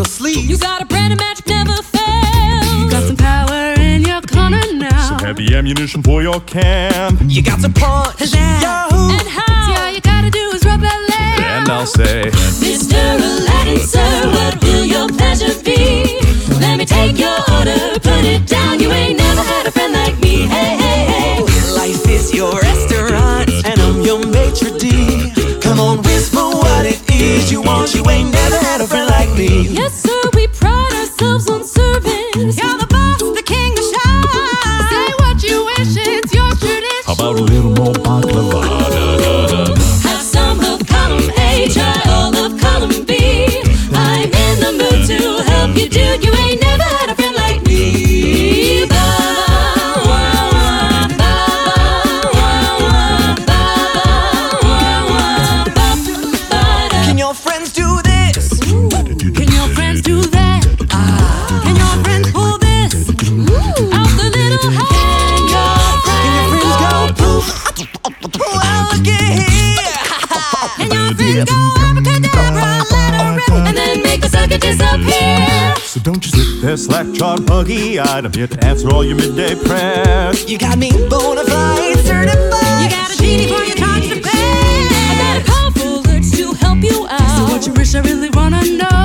sleeves. You got a brand of magic never fails. You got some power in your corner now. Some heavy ammunition for your camp. You got to punch, Yahoo! And how? See, all you gotta do is rub that lamp. And I'll say, Mr. Aladdin, sir, what will your pleasure be? Let me take your order, put it down. You ain't never had a friend like me. Hey, hey, hey. Life is your restaurant, and I'm your maitre d'. Come on, whisper what it is you want. You ain't never had a friend like me. Yes, sir, we pride ourselves on service. You're the boss, the king, the shine. Say what you wish, it's your tradition. how about a little more baklava? Have some of column A, try all of column B. I'm in the mood to help you, dude. You ain't never had a friend like me. Can your friends do this? Can your friends do that? Can your friends pull this Out the little Can your friends go poof? Well, look at here. Can your friends go abracadabra, let her rip? and then make the sucker disappear. So don't you sit there slack-jawed, buggy-eyed. I'm here to answer all your midday prayers. You got me bona fide certified. You got a genie for your cards to pay. I got a powerful urge to help you out. So what you wish, I really wanna know.